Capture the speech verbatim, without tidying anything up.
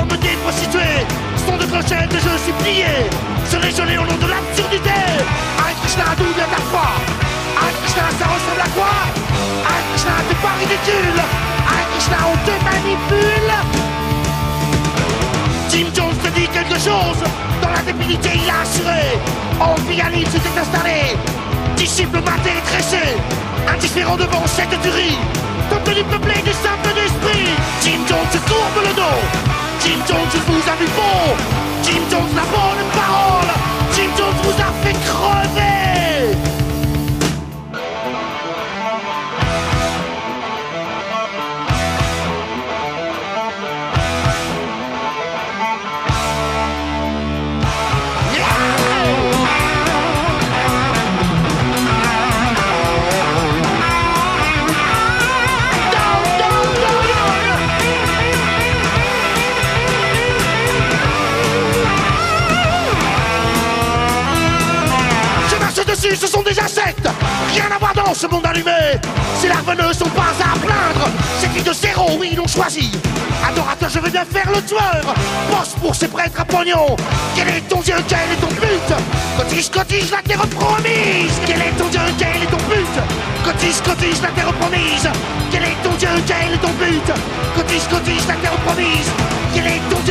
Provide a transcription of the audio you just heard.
comme des prostituées. Son de clochette, je suis plié. Serai gelé au nom de l'absurdité. Hare Krishna, d'où vient ta foi? Hare Krishna, ça ressemble à quoi? Hare Krishna, t'es pas ridicule. Hare Krishna, on te manipule. Jim Jones te dit quelque chose. Dans la débilité, il a assuré. En pianiste s'était installé. Disciple maté et tressé. Indifférent devant cette tuerie. Contenu peuplé du simple d'esprit. Jim Jones se courbe le dos. Jim Jones vous a vu faux. Jim Jones la bonne parole. Jim Jones vous a fait crever. Ce sont des insectes, rien à voir dans ce monde allumé. Ces larves ne sont pas à plaindre. Ces filles de zéro, oui, ils l'ont choisi. Adorateur, je veux bien faire le tueur. Bosse pour ces prêtres à pognon. Quel est ton dieu, quel est ton but? Cotise, cotise, la terre promise. Quel est ton dieu, quel est ton but? Cotise, cotise, la terre promise. Quel est ton dieu, quel est ton but? Cotise, cotise, la terre promise. Quel est ton